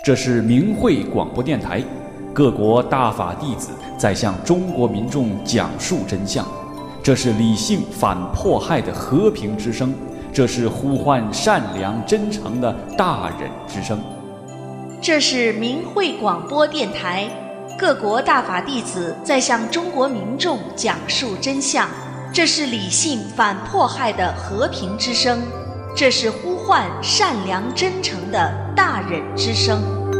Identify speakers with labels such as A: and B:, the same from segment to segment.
A: 这是明慧广播电台，各国大法弟子在向中国民众讲述真相。这是理性反迫害的和平之声，这是呼唤善良真诚的大忍之声。
B: 这是明慧广播电台，各国大法弟子在向中国民众讲述真相。这是理性反迫害的和平之声，这是呼唤善良真诚的大忍之声。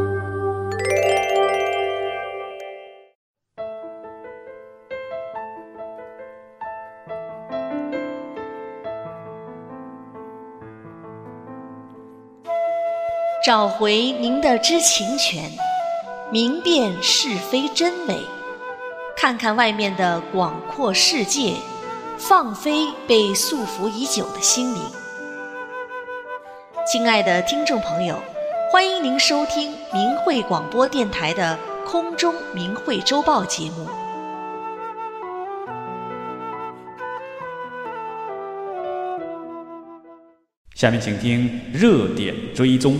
B: 找回您的知情权，明辨是非真伪，看看外面的广阔世界，放飞被束缚已久的心灵。亲爱的听众朋友，欢迎您收听明慧广播电台的空中明慧周报节目。
A: 下面请听热点追踪。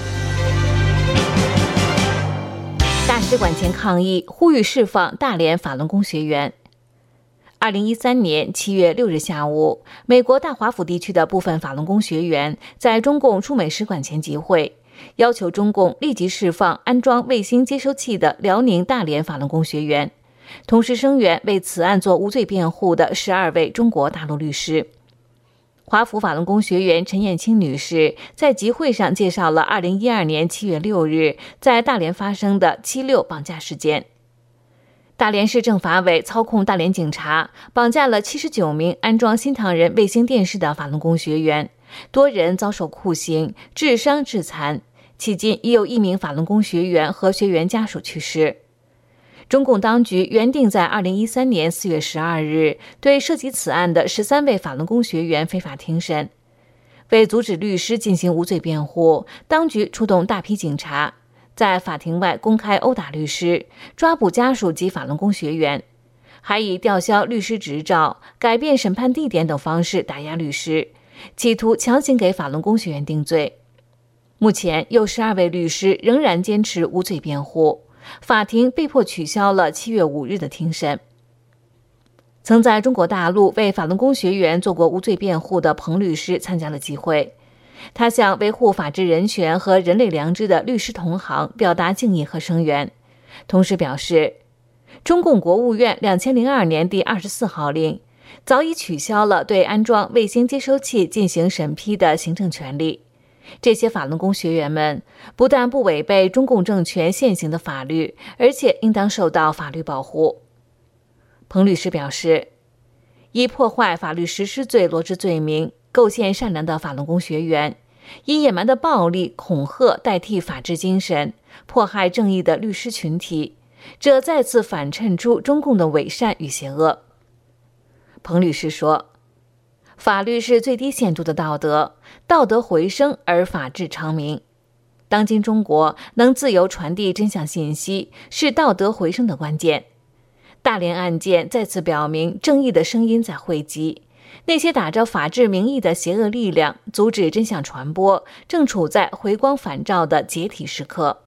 C: 大使馆前抗议，呼吁释放大连法轮功学员。2013年7月6日下午，美国大华府地区的部分法轮功学员在中共驻美使馆前集会，要求中共立即释放安装卫星接收器的辽宁大连法轮功学员，同时声援为此案做无罪辩护的12位中国大陆律师。华府法轮功学员陈艳青女士在集会上介绍了2012年7月6日在大连发生的7·6绑架事件。大连市政法委操控大连警察绑架了79名安装新唐人卫星电视的法轮功学员，多人遭受酷刑、致伤致残，迄今已有1名法轮功学员和学员家属去世。中共当局原定在2013年4月12日对涉及此案的13位法轮功学员非法庭审。为阻止律师进行无罪辩护，当局出动大批警察，在法庭外公开殴打律师，抓捕家属及法轮功学员，还以吊销律师执照、改变审判地点等方式打压律师，企图强行给法轮功学员定罪。目前有12位律师仍然坚持无罪辩护，法庭被迫取消了7月5日的庭审。曾在中国大陆为法轮功学员做过无罪辩护的彭律师参加了集会，他向维护法治人权和人类良知的律师同行表达敬意和声援，同时表示，中共国务院2002年第24号令早已取消了对安装卫星接收器进行审批的行政权利。这些法轮功学员们不但不违背中共政权现行的法律，而且应当受到法律保护。彭律师表示，以破坏法律实施罪罗织罪名，构陷善良的法轮功学员，以野蛮的暴力恐吓代替法治精神，迫害正义的律师群体，这再次反衬出中共的伪善与邪恶。彭律师说，法律是最低限度的道德，道德回升而法治昌明。当今中国能自由传递真相信息，是道德回升的关键。大连案件再次表明，正义的声音在汇集，那些打着法治名义的邪恶力量阻止真相传播，正处在回光返照的解体时刻。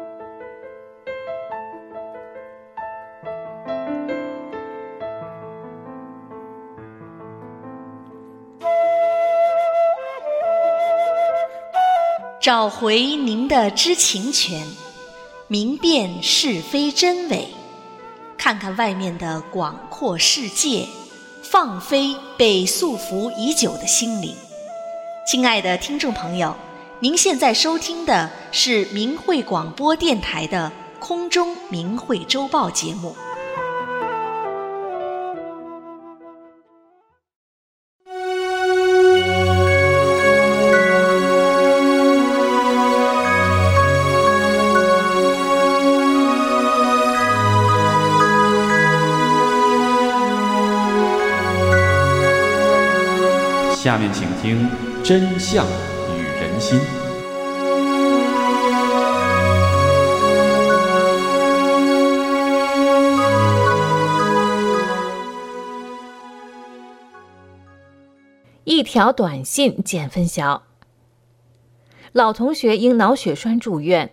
B: 找回您的知情权，明辨是非真伪，看看外面的广阔世界，放飞被束缚已久的心灵。亲爱的听众朋友，您现在收听的是明慧广播电台的空中明慧周报节目。
A: 下面请听真相与人心。
C: 一条短信减分晓。老同学因脑血栓住院，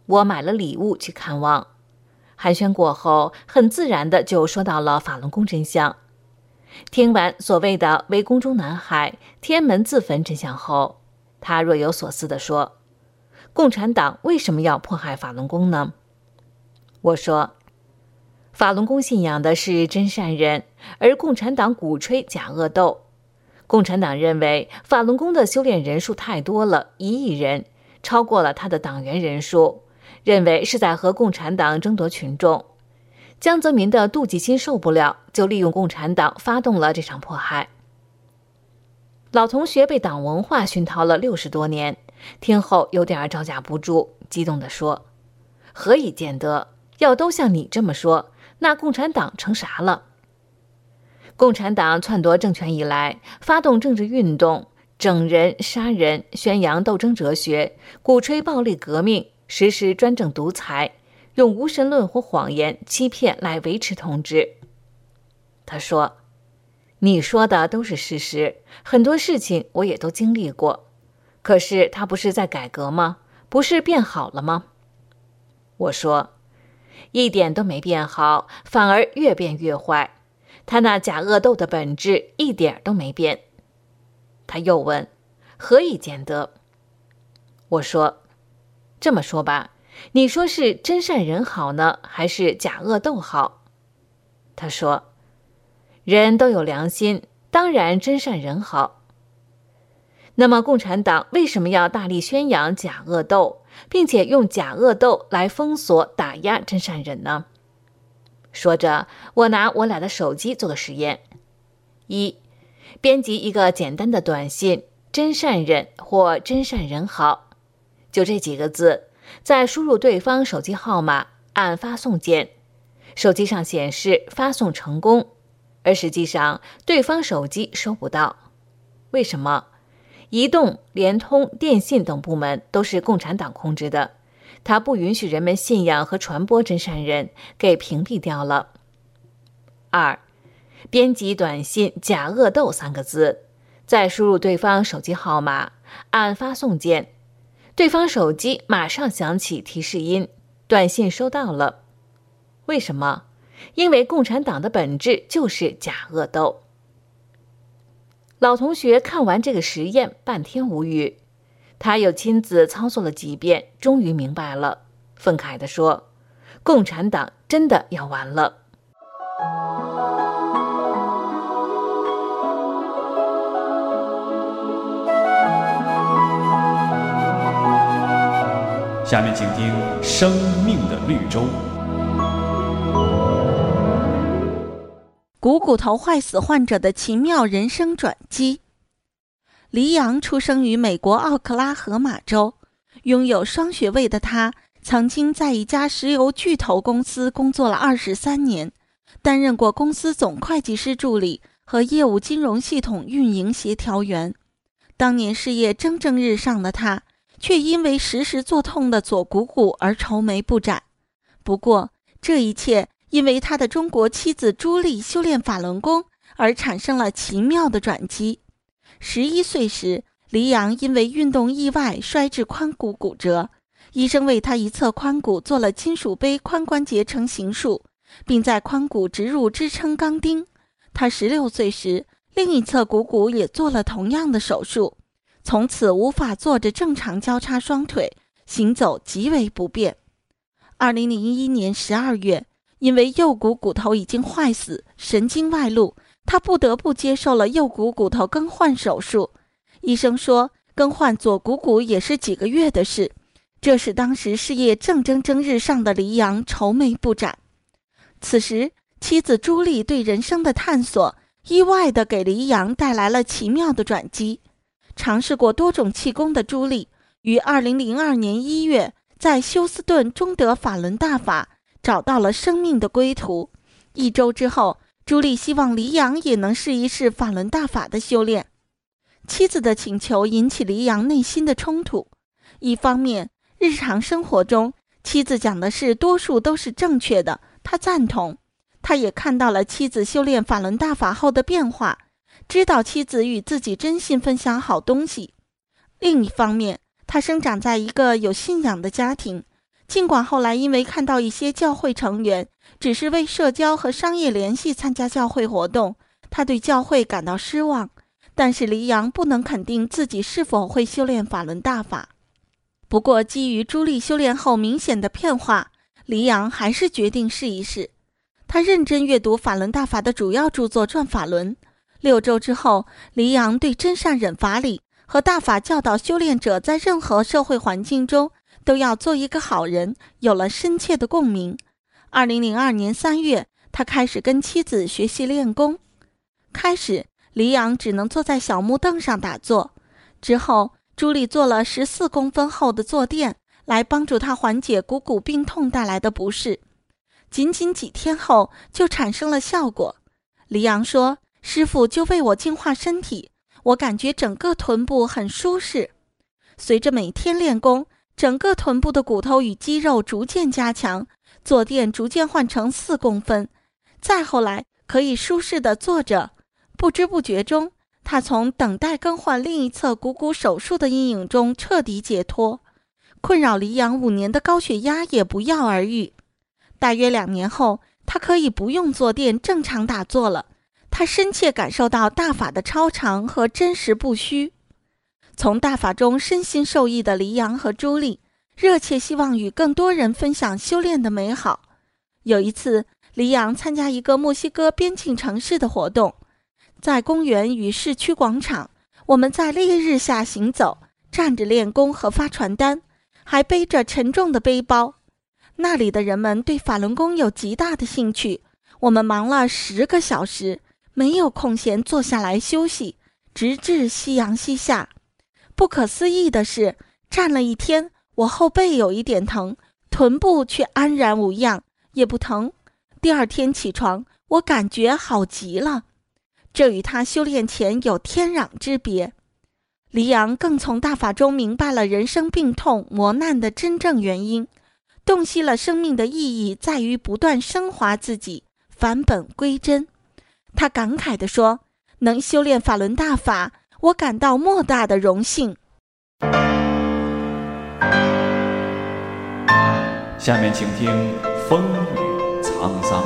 C: 我买了礼物去看望。寒暄过后，很自然的就说到了法轮功真相。听完所谓的围攻中南海、天安门自焚真相后，他若有所思地说：共产党为什么要迫害法轮功呢？我说，法轮功信仰的是真善人，而共产党鼓吹假恶斗。共产党认为法轮功的修炼人数太多了，1亿人，超过了他的党员人数，认为是在和共产党争夺群众。江泽民的妒忌心受不了，就利用共产党发动了这场迫害。老同学被党文化熏陶了60多年，听后有点招架不住，激动地说：何以见得？要都像你这么说，那共产党成啥了？共产党篡夺政权以来，发动政治运动，整人杀人，宣扬斗争哲学，鼓吹暴力革命，实施专政独裁，用无神论或谎言欺骗来维持统治。他说，你说的都是事实，很多事情我也都经历过，可是他不是在改革吗？不是变好了吗？我说，一点都没变好，反而越变越坏，他那假恶斗的本质一点都没变。他又问，何以见得？我说，这么说吧，你说是真善人好呢，还是假恶斗好？他说，人都有良心，当然真善人好。那么共产党为什么要大力宣扬假恶斗，并且用假恶斗来封锁打压真善人呢？说着，我拿我俩的手机做个实验：一，编辑一个简单的短信，真善忍或真善人好，就这几个字，再输入对方手机号码，按发送键，手机上显示发送成功，而实际上对方手机收不到。为什么？移动、联通、电信等部门都是共产党控制的，它不允许人们信仰和传播真善人，给屏蔽掉了。二，编辑短信假恶斗3个字，再输入对方手机号码，按发送键，对方手机马上响起提示音，短信收到了。为什么？因为共产党的本质就是假恶斗。老同学看完这个实验，半天无语。他又亲自操作了几遍，终于明白了，愤慨地说：共产党真的要完了。
A: 下面请听《生命的绿洲》。
D: 股骨头坏死患者的奇妙人生转机。黎阳出生于美国奥克拉荷马州，拥有双学位的他曾经在一家石油巨头公司工作了23年，担任过公司总会计师助理和业务金融系统运营协调员。当年事业蒸蒸日上的他，却因为时时作痛的左股骨而愁眉不展。不过，这一切因为他的中国妻子朱莉修炼法轮功而产生了奇妙的转机。11岁时，黎阳因为运动意外摔至髋骨骨折，医生为他一侧髋骨做了金属杯髋关节成形术，并在髋骨植入支撑钢钉。他16岁时，另一侧股骨也做了同样的手术，从此无法坐着正常交叉双腿，行走极为不便。2001年12月，因为右股骨头已经坏死，神经外露，他不得不接受了右股骨头更换手术。医生说，更换左股骨也是几个月的事，这使当时事业正蒸蒸日上的黎阳愁眉不展。此时，妻子朱莉对人生的探索，意外地给黎阳带来了奇妙的转机。尝试过多种气功的朱莉，于2002年1月在休斯顿中德法轮大法找到了生命的归途。1周之后，朱莉希望黎阳也能试一试法轮大法的修炼。妻子的请求引起黎阳内心的冲突。一方面，日常生活中妻子讲的事多数都是正确的，他赞同。他也看到了妻子修炼法轮大法后的变化，知道妻子与自己真心分享好东西。另一方面，他生长在一个有信仰的家庭， 尽管后来因为看到一些教会成员只是为社交和商业联系参加教会活动，他对教会感到失望，但是黎扬不能肯定自己是否会修炼法轮大法。不过基于朱莉修炼后明显的变化，黎扬还是决定试一试。他认真阅读法轮大法的主要著作《转法轮》。6周之后，黎扬对真善忍法理和大法教导修炼者在任何社会环境中都要做一个好人有了深切的共鸣。2002年3月，他开始跟妻子学习练功。开始，黎扬只能坐在小木凳上打坐，之后朱莉做了14公分厚的坐垫，来帮助他缓解股骨病痛带来的不适。仅仅几天后就产生了效果。黎扬说，师父就为我净化身体，我感觉整个臀部很舒适。随着每天练功，整个臀部的骨头与肌肉逐渐加强，坐垫逐渐换成4公分，再后来可以舒适地坐着。不知不觉中，他从等待更换另一侧股骨手术的阴影中彻底解脱，困扰黎扬5年的高血压也不药而愈。大约2年后，他可以不用坐垫正常打坐了。他深切感受到大法的超常和真实不虚。从大法中身心受益的黎扬和朱莉，热切希望与更多人分享修炼的美好。有一次，黎扬参加一个墨西哥边境城市的活动，在公园与市区广场，我们在烈日下行走，站着练功和发传单，还背着沉重的背包。那里的人们对法轮功有极大的兴趣，我们忙了10个小时，没有空闲坐下来休息，直至夕阳西下。不可思议的是，站了一天，我后背有一点疼，臀部却安然无恙，也不疼。第2天起床，我感觉好极了。这与他修炼前有天壤之别。黎扬更从大法中明白了人生病痛磨难的真正原因，洞悉了生命的意义在于不断升华自己，返本归真。他感慨地说，能修炼法轮大法，我感到莫大的荣幸。
A: 下面请听风雨沧桑。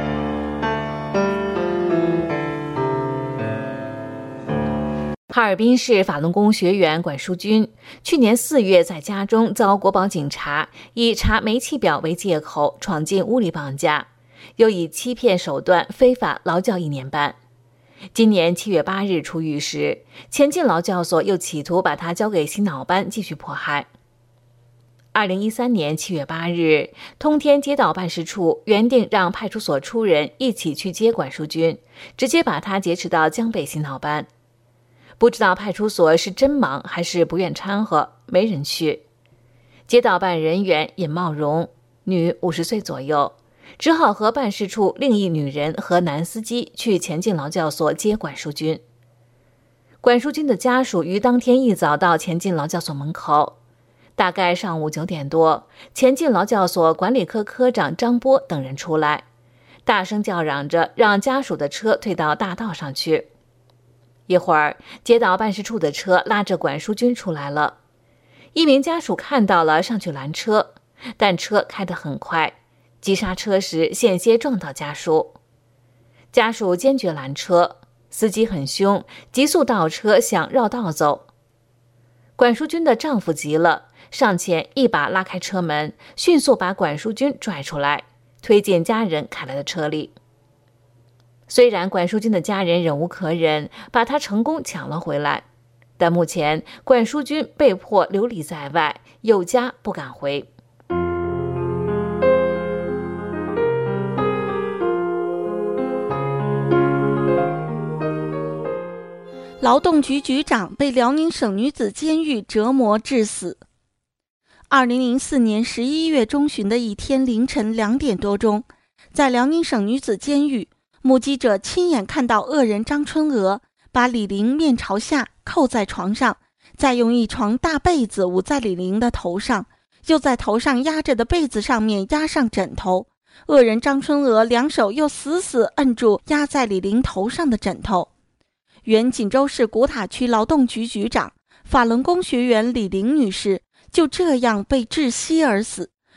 C: 哈尔滨市法轮功学员管淑君去年4月在家中遭国保警察以查煤气表为借口闯进屋里绑架，又以欺骗手段非法劳教1年半。今年7月8日出狱时，前进劳教所又企图把他交给洗脑班继续迫害。2013年7月8日，通天街道办事处原定让派出所出人一起去接管淑君，直接把他劫持到江北洗脑班。不知道派出所是真忙还是不愿掺和，没人去。街道办人员尹茂荣，女50岁左右，只好和办事处另一女人和男司机去前进劳教所接管淑君。管淑君的家属于当天一早到前进劳教所门口，大概上午9点多，前进劳教所管理科科长张波等人出来，大声叫嚷着让家属的车退到大道上去。一会儿，街道办事处的车拉着管淑君出来了，一名家属看到了，上去拦车，但车开得很快，急刹车时险些撞到家属。家属坚决拦车，司机很凶，急速倒车想绕道走。管淑君的丈夫急了，上前一把拉开车门，迅速把管淑君拽出来，推进家人开来的车里。虽然管淑君的家人忍无可忍，把她成功抢了回来，但目前管淑君被迫流离在外，有家不敢回。
D: 劳动局局长被辽宁省女子监狱折磨致死。2004年11月中旬的一天凌晨2点多钟，在辽宁省女子监狱，目击者亲眼看到恶人张春娥把李玲面朝下扣在床上，再用一床大被子捂在李玲的头上，又在头上压着的被子上面压上枕头。恶人张春娥2手又死死摁住压在李玲头上的枕头。原锦州市古塔区劳动局局长、法轮功学员李玲女士就这样被窒息而死，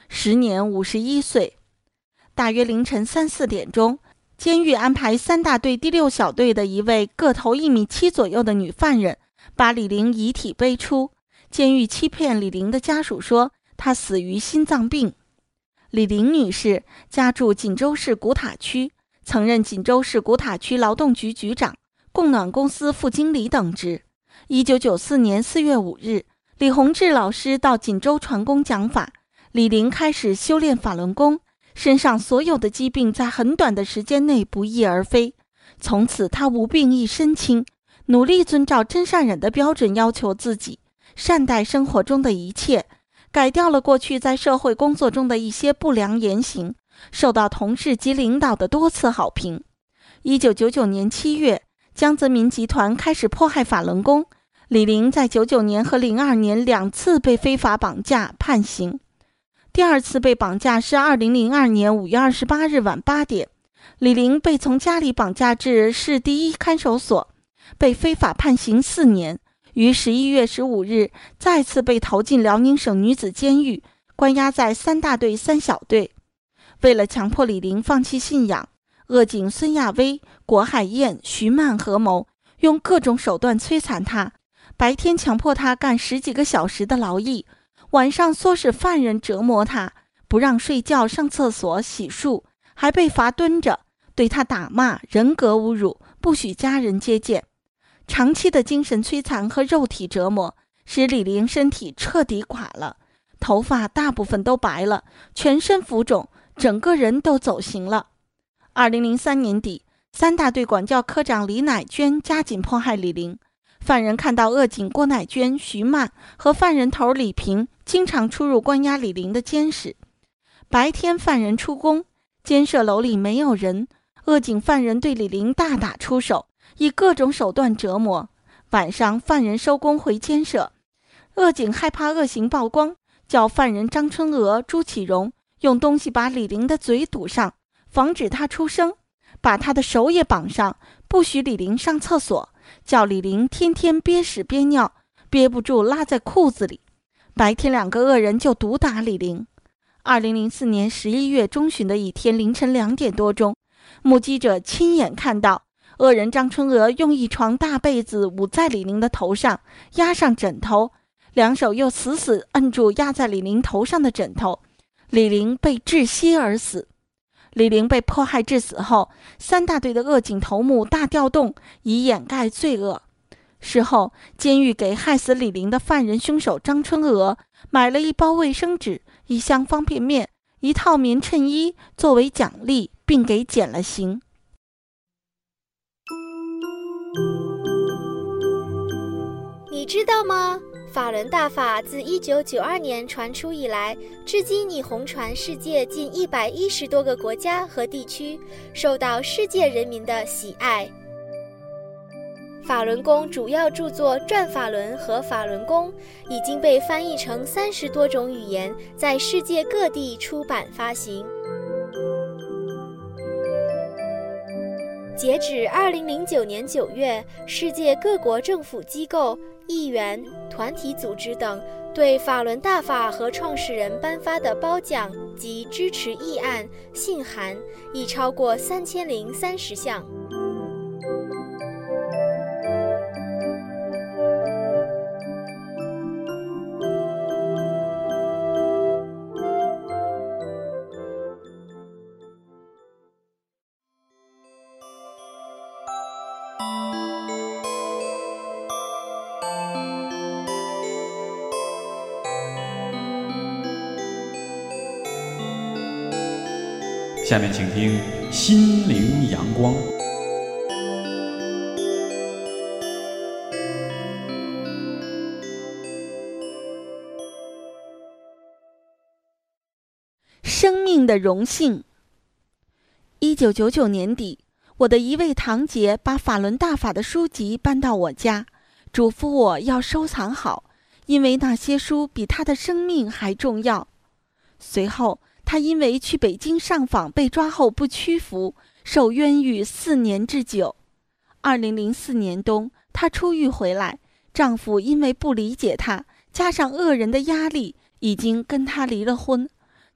D: 时年51岁。大约凌晨3、4点钟，监狱安排3大队第6小队的一位个头1.7米左右的女犯人，把李玲遗体背出。监狱欺骗李玲的家属说，她死于心脏病。李玲女士家住锦州市古塔区，曾任锦州市古塔区劳动局局长、供暖公司副经理等职。1994年4月5日，李洪志老师到锦州传功讲法，李玲开始修炼法轮功，身上所有的疾病在很短的时间内不翼而飞。从此她无病一身轻，努力遵照真善忍的标准要求自己，善待生活中的一切，改掉了过去在社会工作中的一些不良言行，受到同事及领导的多次好评。1999年7月，江泽民集团开始迫害法轮功，李玲在99年和02年2次被非法绑架判刑。第2次被绑架是2002年5月28日晚8点，李玲被从家里绑架至市第1看守所，被非法判刑4年，于11月15日再次被投进辽宁省女子监狱，关押在3大队3小队。为了强迫李玲放弃信仰，恶警孙亚威、郭海燕、徐曼合谋，用各种手段摧残她，白天强迫她干10几个小时的劳役，晚上唆使犯人折磨她，不让睡觉、上厕所、洗漱，还被罚蹲着，对她打骂、人格侮辱，不许家人接见。长期的精神摧残和肉体折磨使李玲身体彻底垮了，头发大部分都白了，全身浮肿，整个人都走形了。2003年底，3大队管教科长李乃娟加紧迫害李玲。犯人看到恶警郭乃娟、徐曼和犯人头李平经常出入关押李玲的监室。白天犯人出宫，监舍楼里没有人，恶警犯人对李玲大打出手，以各种手段折磨。晚上犯人收工回监舍，恶警害怕恶行曝光，叫犯人张春娥、朱启荣用东西把李玲的嘴堵上，防止她出声，把她的手也绑上，不许李玲上厕所，叫李玲天天憋屎憋尿，憋不住拉在裤子里。白天2个恶人就毒打李玲。2004年11月中旬的一天凌晨2点多钟，目击者亲眼看到恶人张春娥用一床大被子捂在李玲的头上，压上枕头，两手又死死摁住压在李玲头上的枕头，李玲被窒息而死。李玲被迫害致死后，3大队的恶警头目大调动，以掩盖罪恶。事后，监狱给害死李玲的犯人凶手张春娥买了1包卫生纸、1箱方便面、1套棉衬衣作为奖励，并给减了刑。
E: 你知道吗？法轮大法自1992年传出以来，至今已红传世界近110多个国家和地区，受到世界人民的喜爱。法轮功主要著作《转法轮》和《法轮功》已经被翻译成30多种语言，在世界各地出版发行。截止2009年9月，世界各国政府机构、议员、团体组织等对法轮大法和创始人颁发的褒奖及支持议案、信函已超过3030项。
A: 下面请听《心灵阳光》。
D: 生命的荣幸。1999年底，我的一位堂姐把法轮大法的书籍搬到我家，嘱咐我要收藏好，因为那些书比她的生命还重要。随后她因为去北京上访被抓后不屈服，受冤狱4年之久。2004年冬，她出狱回来，丈夫因为不理解她，加上恶人的压力，已经跟她离了婚。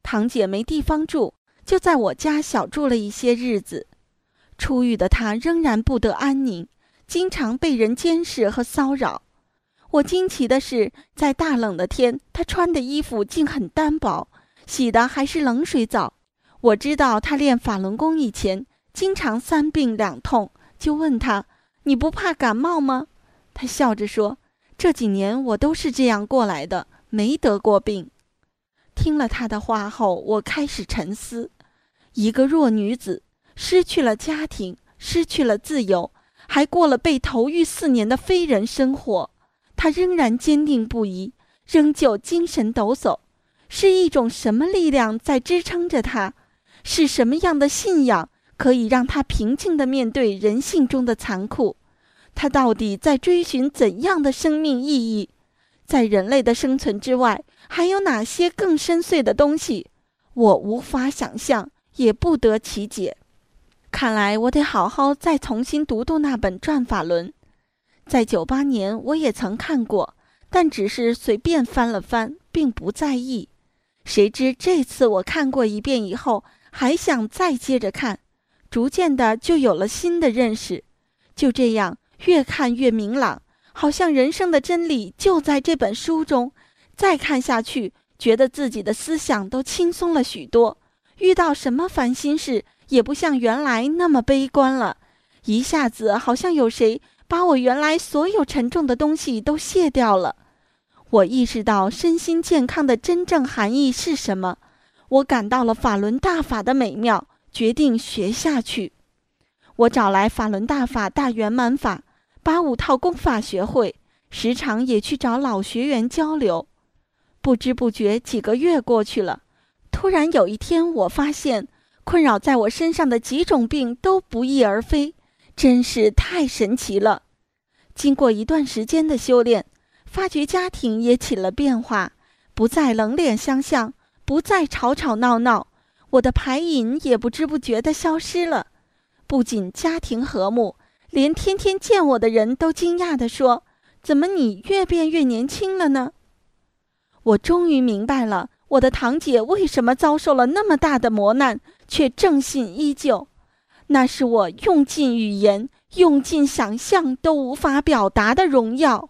D: 堂姐没地方住，就在我家小住了一些日子。出狱的她仍然不得安宁，经常被人监视和骚扰。我惊奇的是，在大冷的天，她穿的衣服竟很单薄，洗的还是冷水澡。我知道她练法轮功以前经常3病2痛，就问她：“你不怕感冒吗？”她笑着说：“这几年我都是这样过来的，没得过病。”听了她的话后，我开始沉思：一个弱女子，失去了家庭，失去了自由，还过了被投狱4年的非人生活。她仍然坚定不移，仍旧精神抖擞。是一种什么力量在支撑着她？是什么样的信仰可以让她平静地面对人性中的残酷？她到底在追寻怎样的生命意义？在人类的生存之外，还有哪些更深邃的东西？我无法想象，也不得其解。看来我得好好再重新读读那本《转法轮》。在98年我也曾看过，但只是随便翻了翻，并不在意。谁知这次我看过一遍以后，还想再接着看，逐渐的就有了新的认识。就这样，越看越明朗，好像人生的真理就在这本书中。再看下去，觉得自己的思想都轻松了许多，遇到什么烦心事也不像原来那么悲观了。一下子好像有谁把我原来所有沉重的东西都卸掉了。我意识到身心健康的真正含义是什么，我感到了法轮大法的美妙，决定学下去。我找来法轮大法大圆满法，把5套功法学会，时常也去找老学员交流。不知不觉几个月过去了，突然有一天，我发现困扰在我身上的几种病都不翼而飞，真是太神奇了。经过一段时间的修炼，发觉家庭也起了变化，不再冷脸相向，不再吵吵闹闹，我的牌瘾也不知不觉地消失了。不仅家庭和睦，连天天见我的人都惊讶地说：“怎么你越变越年轻了呢？”我终于明白了，我的堂姐为什么遭受了那么大的磨难，却正信依旧。那是我用尽语言、用尽想象都无法表达的荣耀。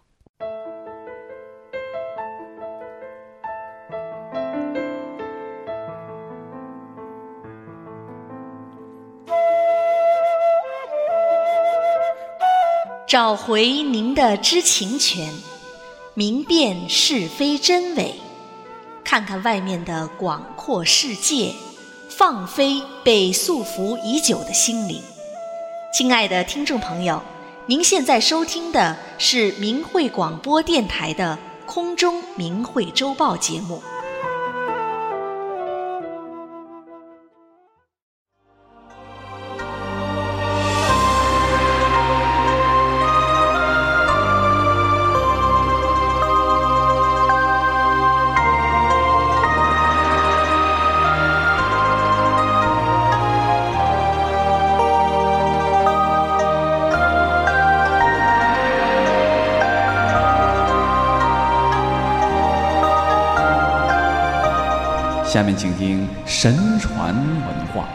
B: 找回您的知情权，明辨是非真伪，看看外面的广阔世界，放飞被束缚已久的心灵。亲爱的听众朋友，您现在收听的是明慧广播电台的空中明慧周报节目。
A: 下面请听神传文化。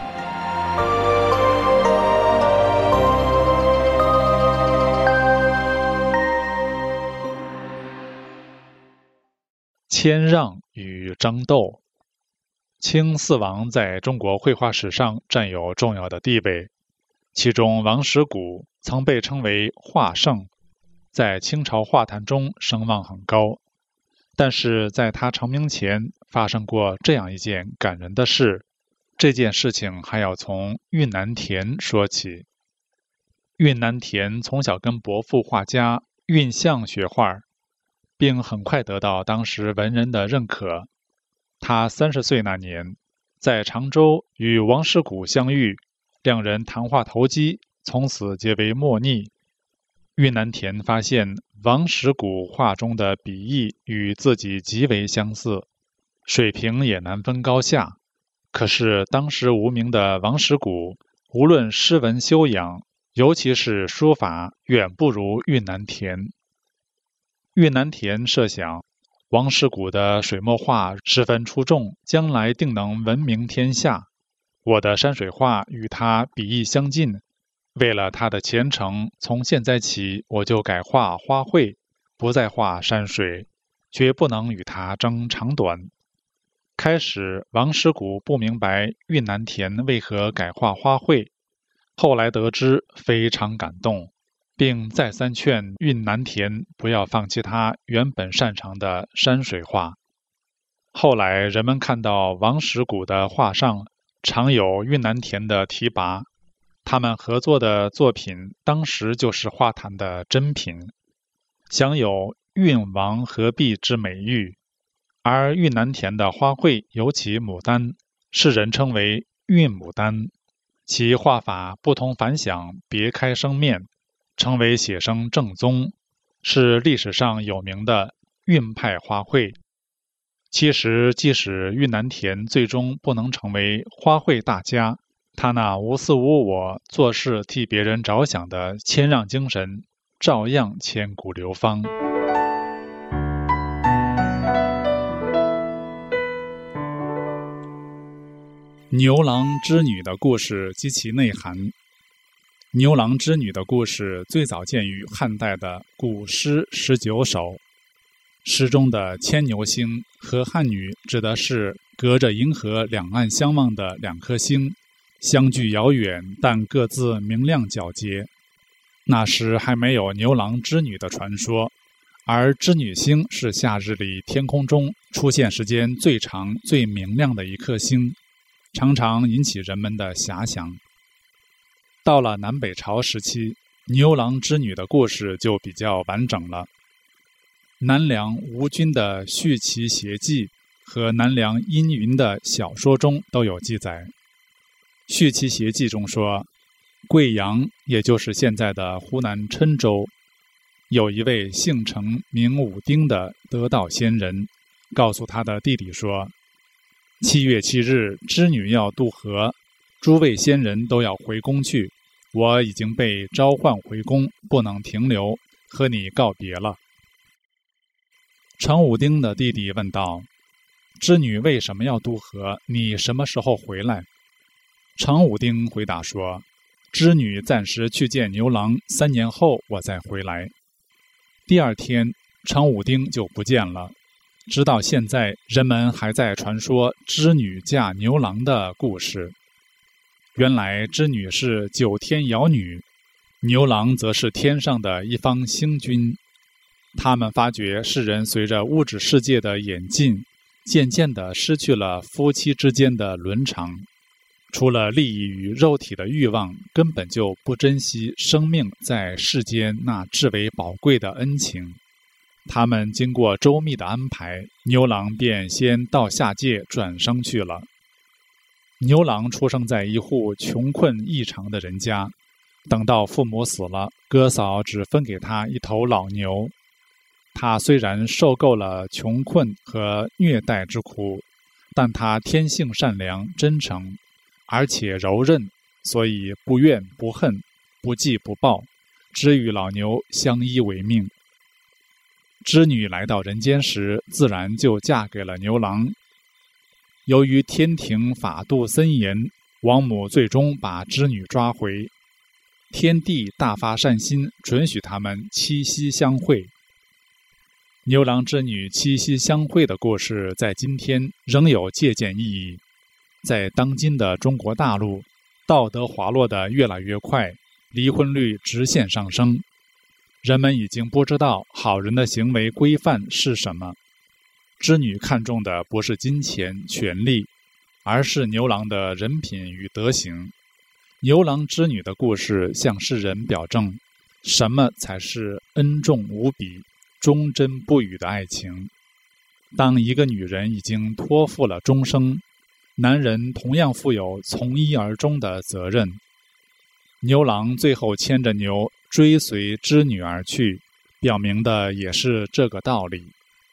F: 谦让与争斗。清四王在中国绘画史上占有重要的地位，其中王实谷曾被称为画圣，在清朝画坛中声望很高。但是在他成名前，发生过这样一件感人的事。这件事情还要从恽南田说起。恽南田从小跟伯父画家恽相学画，并很快得到当时文人的认可。他30岁那年，在常州与王实谷相遇，两人谈话投机，从此结为莫逆。恽南田发现王实谷画中的笔意与自己极为相似，水平也难分高下。可是当时无名的王实谷，无论诗文修养，尤其是书法，远不如恽南田。恽南田设想， 王师古的水墨画十分出众，将来定能闻名天下。我的山水画与他笔意相近，为了他的前程，从现在起我就改画花卉，不再画山水，绝不能与他争长短。开始王师古不明白恽南田为何改画花卉，后来得知非常感动，并再三劝恽南田不要放弃他原本擅长的山水画。后来人们看到王师古的画上常有恽南田的题跋，他们合作的作品当时就是画坛的珍品，享有恽王合璧之美誉。而恽南田的花卉，尤其牡丹，世人称为恽牡丹，其画法不同凡响，别开生面，成为写生正宗，是历史上有名的恽派花卉。其实即使恽南田最终不能成为花卉大家，他那无私无我、做事替别人着想的谦让精神照样千古流芳。牛郎织女的故事及其内涵。牛郎织女的故事最早见于汉代的古诗19首，诗中的牵牛星和汉女指的是隔着银河两岸相望的两颗星，相距遥远，但各自明亮皎洁。那时还没有牛郎织女的传说，而织女星是夏日里天空中出现时间最长最明亮的一颗星，常常引起人们的遐想。到了南北朝时期，牛郎织女的故事就比较完整了。南梁吴君的《续其邪记》和南梁殷云的小说中都有记载。《续其邪记》中说，贵阳，也就是现在的湖南郴州，有一位姓程名武丁的得道仙人，告诉他的弟弟说，7月7日织女要渡河，诸位仙人都要回宫去，我已经被召唤回宫，不能停留，和你告别了。程武丁的弟弟问道，织女为什么要渡河？你什么时候回来？程武丁回答说，织女暂时去见牛郎，3年后我再回来。第二天，程武丁就不见了。直到现在，人们还在传说织女嫁牛郎的故事。原来织女是9天瑶女，牛郎则是天上的一方星君。他们发觉世人随着物质世界的演进，渐渐地失去了夫妻之间的伦常，除了利益与肉体的欲望，根本就不珍惜生命在世间那至为宝贵的恩情。他们经过周密的安排，牛郎便先到下界转生去了。牛郎出生在一户穷困异常的人家，等到父母死了，哥嫂只分给他一头老牛。他虽然受够了穷困和虐待之苦，但他天性善良真诚，而且柔韧，所以不怨不恨，不记不报，只与老牛相依为命。织女来到人间时，自然就嫁给了牛郎。由于天庭法度森严，王母最终把织女抓回。天帝大发善心，准许他们七夕相会。牛郎织女七夕相会的故事在今天仍有借鉴意义。在当今的中国大陆，道德滑落得越来越快，离婚率直线上升。人们已经不知道好人的行为规范是什么。织女看重的不是金钱、权力，而是牛郎的人品与德行。牛郎织女的故事向世人表证，什么才是恩重无比、忠贞不渝的爱情。当一个女人已经托付了终生，男人同样负有从一而终的责任。牛郎最后牵着牛追随织女而去，表明的也是这个道理。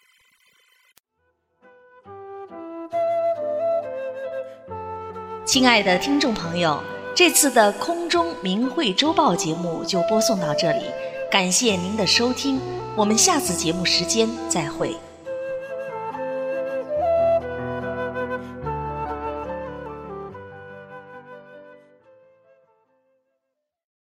B: 亲爱的听众朋友，这次的空中明慧周报节目就播送到这里，感谢您的收听，我们下次节目时间再会。